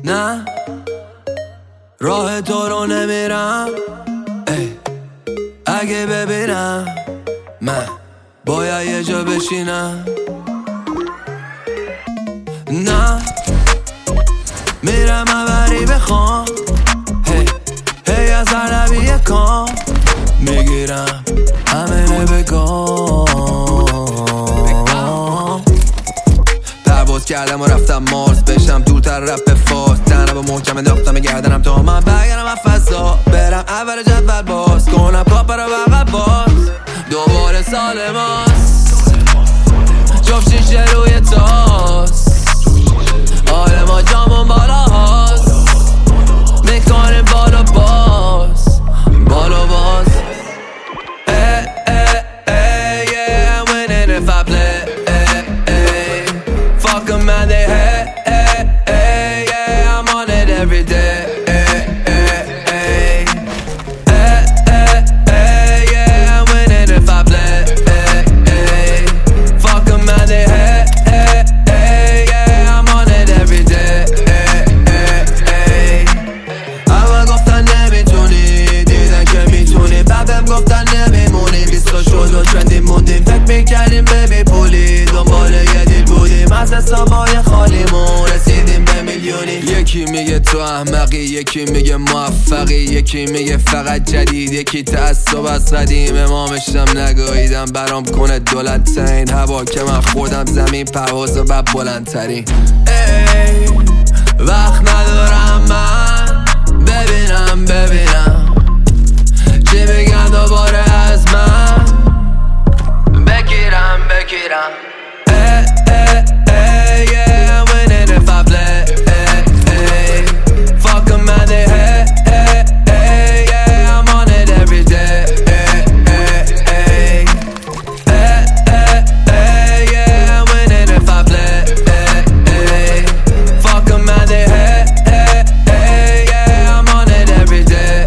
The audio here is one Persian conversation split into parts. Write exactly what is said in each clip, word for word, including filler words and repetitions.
نه راه تو رو نمیرم ای. اگه ببینم من باید یه جا بشینم، نه میرم اوری بخوام هی هی از هر لبی کام میگیرم همه بگام. پرواز کردم و رفتم مارس بشم دورتر رپ فاس تنه با محکم انداختم گردنم تا من برگردم از فضا برم اول جدول باز کنم کاپ رو بقب باز دوباره سال ماست جفت شیشه روی تاس آره ما جامون بالا هاست میکنیم بالا باز بالا باز ای ای ای yeah I'm winning if I play ای ای fuck 'em and they hate ای ای yeah I'm on it every day ای ای ای ای ای yeah I'm winning if I play ای ای fuck 'em and they hate ای ای yeah I'm on it every day ای ای اول گفتن نمیتونی دیدن که میتونی بعدم گفتن نمیمونی بیستا شد و ترندی موندیم فکر میکردیم ببی پولی دنبال یه دیل بودیم از حسابای خالیمون رسیدیم به میلیونی. یکی میگه تو احمقی یکی میگه موفقی یکی میگه فقط جدید یکی تعصب از قدیم امامشم نگاهیدم برام کنه دولت ترین هوا که من خوردم زمین پرواز و بعد بلندترین ای وقت ندارم من ببینم ببینم چی بگن دوباره از من بگیرم بگیرم ای ای ای yeah I'm winning if I play ای ای fuck 'em and they hate ای ای yeah I'm on it every day ای ای ای ای ای yeah I'm winning if I play ای ای fuck 'em and they hate ای ای yeah I'm on it every day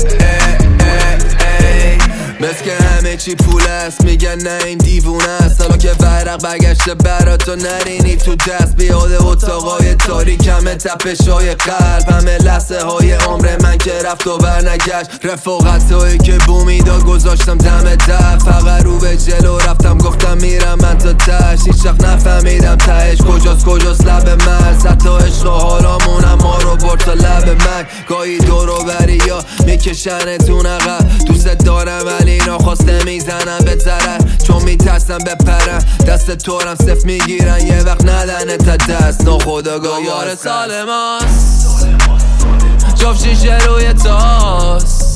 ای ای بس که همه چی پول است میگن نه این دیوونه است حالا که ورق برگشته براتو نرینی تو دست بیاده اتاقای تاریک همه تپش های قلب همه لحظه های عمر من که رفت و برنگشت رفاقت هایی که بومیداد گذاشتم دم در فقط رو به جلو رفتم گفتم میرم من تا تش هیچ وقت نفهمیدم تهش کجاست کجاست لب مرز حتی عشق و حالامون هم ما رو برد تا لب مرگ گاهی دورو بری یا میکشنتون عقب دوست دارم ولی ناخواسته میزنم به ضرر چون میترسم بپرم دست تورم صف میگیرن یه وقت ندنه تا دست ناخودآگاه یار سال ماست جفت شیشه روی تاس